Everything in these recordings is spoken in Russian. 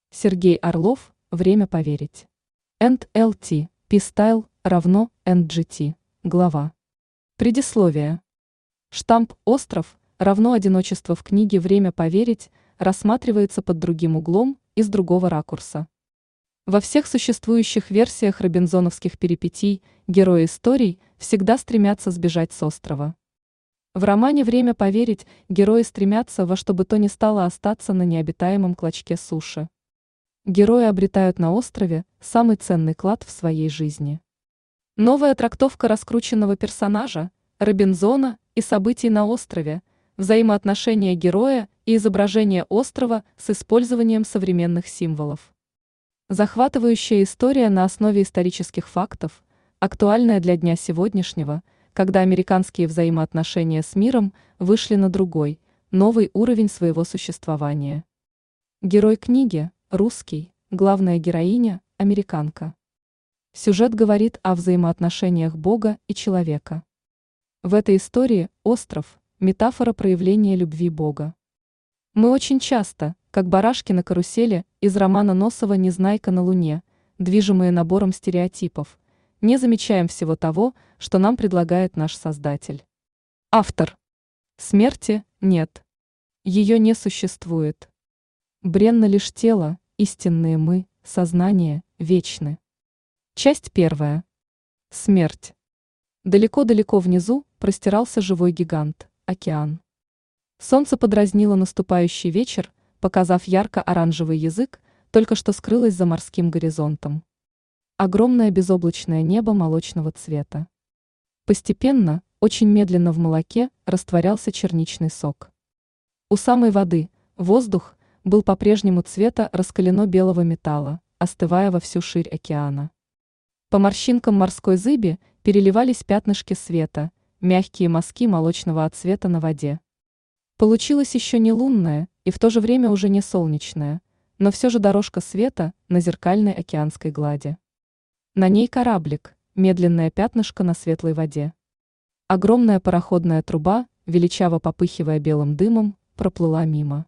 Сергей Орлов, время поверить. NLT, P-Style равно NGT, глава. Предисловие. Штамп «Остров» равно одиночество в книге «Время поверить» рассматривается под другим углом и с другого ракурса. Во всех существующих версиях робинзоновских перипетий герои историй всегда стремятся сбежать с острова. В романе «Время поверить» герои стремятся во что бы то ни стало остаться на необитаемом клочке суши. Герои обретают на острове самый ценный клад в своей жизни. Новая трактовка раскрученного персонажа, Робинзона и событий на острове, взаимоотношения героя и изображение острова с использованием современных символов. Захватывающая история на основе исторических фактов, актуальная для дня сегодняшнего, когда американские взаимоотношения с миром вышли на другой, новый уровень своего существования. Герой книги – русский, главная героиня – американка. Сюжет говорит о взаимоотношениях Бога и человека. В этой истории остров – метафора проявления любви Бога. Мы очень часто, как барашки на карусели из романа Носова «Незнайка на Луне», движимые набором стереотипов, не замечаем всего того, что нам предлагает наш Создатель. Автор. Смерти нет. Ее не существует. Бренно лишь тело, истинные мы, сознание, вечны. Часть первая. Смерть. Далеко-далеко внизу простирался живой гигант – океан. Солнце подразнило наступающий вечер, показав ярко-оранжевый язык, только что скрылось за морским горизонтом. Огромное безоблачное небо молочного цвета. Постепенно, очень медленно в молоке растворялся черничный сок. У самой воды воздух был по-прежнему цвета раскалено-белого металла, остывая во всю ширь океана. По морщинкам морской зыби переливались пятнышки света, мягкие мазки молочного отцвета на воде. Получилось еще не лунная и в то же время уже не солнечная, но все же дорожка света на зеркальной океанской глади. На ней кораблик, медленное пятнышко на светлой воде. Огромная пароходная труба, величаво попыхивая белым дымом, проплыла мимо.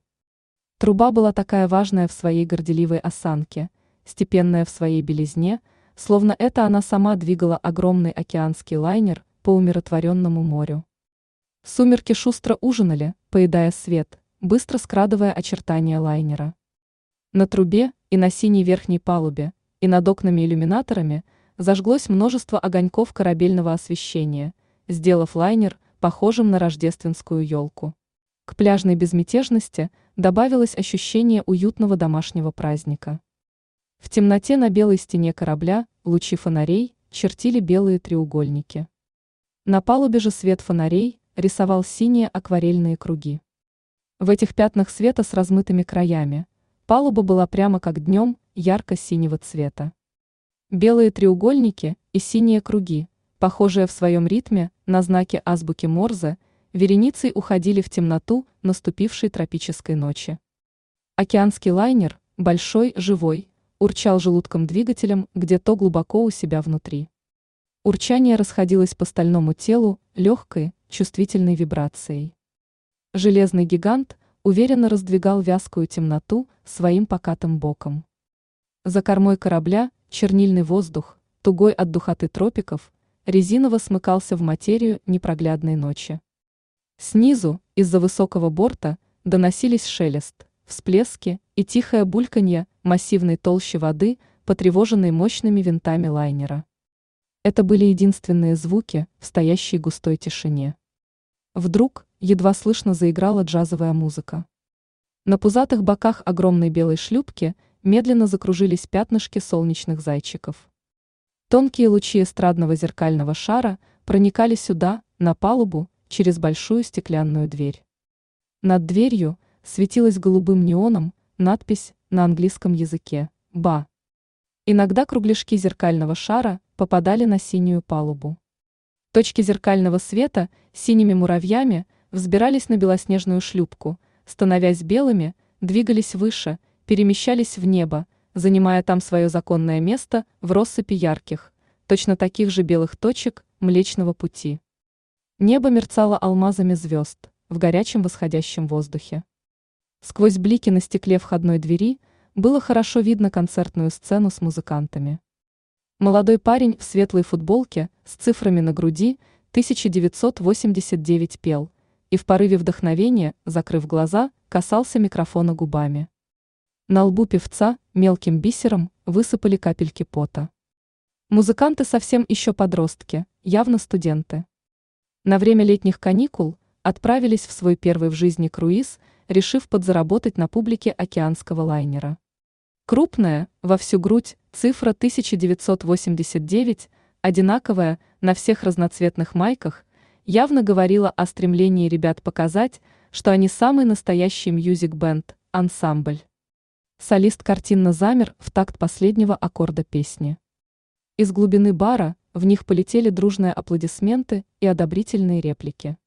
Труба была такая важная в своей горделивой осанке, степенная в своей белизне, словно это она сама двигала огромный океанский лайнер по умиротворенному морю. Сумерки шустро ужинали, поедая свет, быстро скрадывая очертания лайнера. На трубе и на синей верхней палубе, и над окнами-иллюминаторами зажглось множество огоньков корабельного освещения, сделав лайнер похожим на рождественскую елку. К пляжной безмятежности добавилось ощущение уютного домашнего праздника. В темноте на белой стене корабля лучи фонарей чертили белые треугольники. На палубе же свет фонарей рисовал синие акварельные круги. В этих пятнах света с размытыми краями палуба была прямо как днем ярко-синего цвета. Белые треугольники и синие круги, похожие в своем ритме на знаки азбуки Морзе, вереницей уходили в темноту наступившей тропической ночи. Океанский лайнер, большой, живой, урчал желудком-двигателем где-то глубоко у себя внутри. Урчание расходилось по стальному телу легкой, чувствительной вибрацией. Железный гигант уверенно раздвигал вязкую темноту своим покатым боком. За кормой корабля чернильный воздух, тугой от духоты тропиков, резиново смыкался в материю непроглядной ночи. Снизу, из-за высокого борта, доносились шелест, всплески и тихое бульканье массивной толщи воды, потревоженной мощными винтами лайнера. Это были единственные звуки в стоящей густой тишине. Вдруг едва слышно заиграла джазовая музыка. На пузатых боках огромной белой шлюпки медленно закружились пятнышки солнечных зайчиков. Тонкие лучи эстрадного зеркального шара проникали сюда, на палубу, через большую стеклянную дверь. Над дверью светилась голубым неоном надпись на английском языке «Ба». Иногда кругляшки зеркального шара попадали на синюю палубу. Точки зеркального света синими муравьями взбирались на белоснежную шлюпку, становясь белыми, двигались выше, перемещались в небо, занимая там свое законное место в россыпи ярких, точно таких же белых точек Млечного Пути. Небо мерцало алмазами звезд в горячем восходящем воздухе. Сквозь блики на стекле входной двери было хорошо видно концертную сцену с музыкантами. Молодой парень в светлой футболке с цифрами на груди 1989 пел и в порыве вдохновения, закрыв глаза, касался микрофона губами. На лбу певца мелким бисером высыпали капельки пота. Музыканты совсем еще подростки, явно студенты. На время летних каникул отправились в свой первый в жизни круиз, решив подзаработать на публике океанского лайнера. Крупная, во всю грудь, цифра 1989, одинаковая на всех разноцветных майках, явно говорила о стремлении ребят показать, что они самый настоящий мьюзик-бенд, ансамбль. Солист картинно замер в такт последнего аккорда песни. Из глубины бара в них полетели дружные аплодисменты и одобрительные реплики.